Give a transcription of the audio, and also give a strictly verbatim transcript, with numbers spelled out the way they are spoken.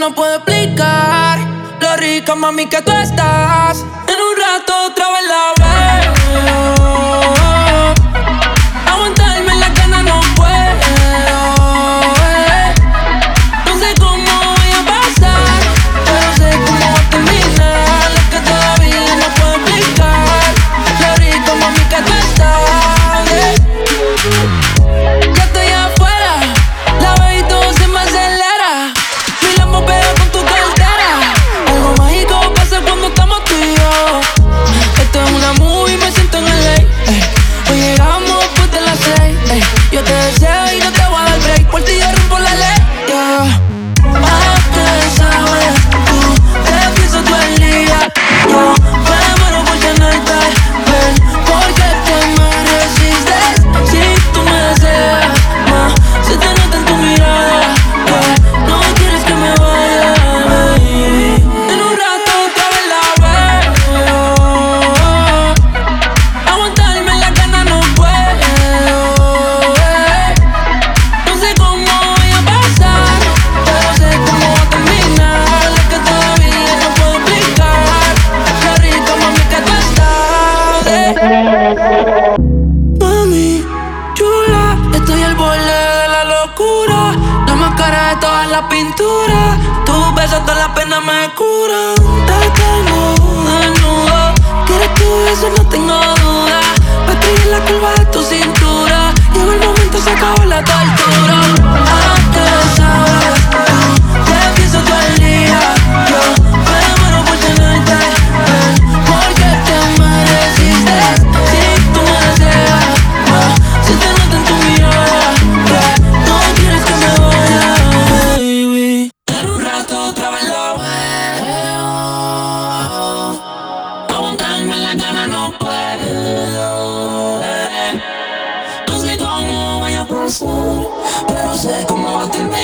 no puedo explicar lo rica, mami, que tú estás. En un rato otra vez la veo. Aguantarme las ganas no puedo. No sé cómo voy a pasar, pero sé cómo va a terminar. Lo que todavía no puedo explicar lo rico, mami, que tú estás. Ya estoy afuera, la veo y todo se me acelera. Mi Lambo pega con tu cartera. Algo mágico pasa cuando estamos tú y yo. Esto es una movie, me siento en el A. Hoy llegamos después de las seis. Ey. Yo te deseo y no te voy a dar break. Por ti yo rompo la ley. Yeah. ¿A qué sabes tú? Te pienso todo el día. Yo me muero por tenerte. Ven, porque te me resistes. Si tú me deseas más, se te nota en tu mirada. Yeah. No quieres que me vaya, baby. En un rato otra vez la veo. Aguantarme las ganas no puedo. No sé cómo voy a pasar, pero sé cómo va a terminar. Lo que todavía no puedo explicar lo rico, mami, que tú estás. Mami, chula, estoy al borde de la locura. La máscara de todas las pinturas. Tus besos todas las penas me curan. Te tengo desnudo. Quieres tu beso, no tengo duda. Pa' escribir la curva de tu cintura. Llegó el momento, se acabó la tortura. ¿A qué sabes tú? Te pienso todo el día. Yo me muero por tenerte. Ven, porque te me resistes. Si tú me deseas más, se te nota en tu mirada. Yeah. No quieres que me vaya, baby. En un rato otra vez la veo. Aguantarme la gana no puedo. No sé cómo voy a pasar, pero sé cómo va a terminar.